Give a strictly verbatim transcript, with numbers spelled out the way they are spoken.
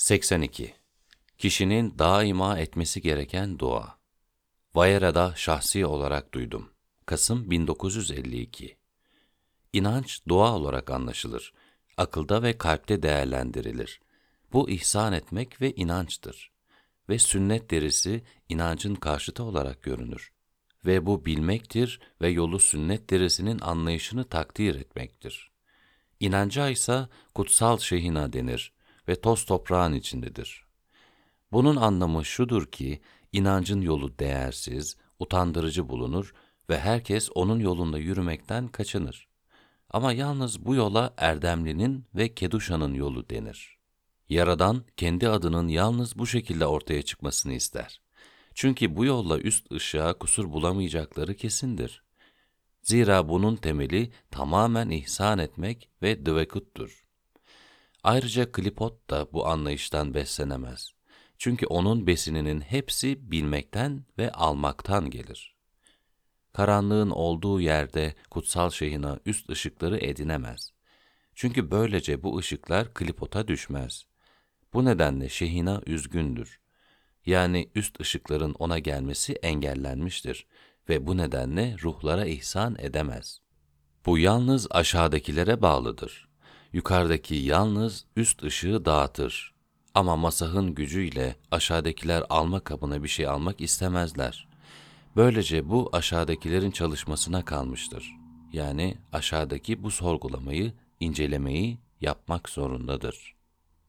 seksen iki. Kişinin daima etmesi gereken dua. Vayra'da şahsi olarak duydum. Kasım bin dokuz yüz elli iki. İnanç dua olarak anlaşılır. Akılda ve kalpte değerlendirilir. Bu ihsan etmek ve inançtır. Ve sünnet derisi inancın karşıtı olarak görünür. Ve bu bilmektir ve yolu sünnet derisinin anlayışını takdir etmektir. İnanca ise kutsal şehina denir ve toz toprağın içindedir. Bunun anlamı şudur ki, inancın yolu değersiz, utandırıcı bulunur ve herkes onun yolunda yürümekten kaçınır. Ama yalnız bu yola erdemlinin ve keduşanın yolu denir. Yaradan, kendi adının yalnız bu şekilde ortaya çıkmasını ister. Çünkü bu yolla üst ışığa kusur bulamayacakları kesindir. Zira bunun temeli tamamen ihsan etmek ve dvekuttur. Ayrıca klipot da bu anlayıştan beslenemez. Çünkü onun besininin hepsi bilmekten ve almaktan gelir. Karanlığın olduğu yerde kutsal şeyhina üst ışıkları edinemez. Çünkü böylece bu ışıklar klipota düşmez. Bu nedenle şeyhina üzgündür. Yani üst ışıkların ona gelmesi engellenmiştir ve bu nedenle ruhlara ihsan edemez. Bu yalnız aşağıdakilere bağlıdır. Yukarıdaki yalnız üst ışığı dağıtır. Ama masahın gücüyle aşağıdakiler alma kabına bir şey almak istemezler. Böylece bu aşağıdakilerin çalışmasına kalmıştır. Yani aşağıdaki bu sorgulamayı, incelemeyi yapmak zorundadır.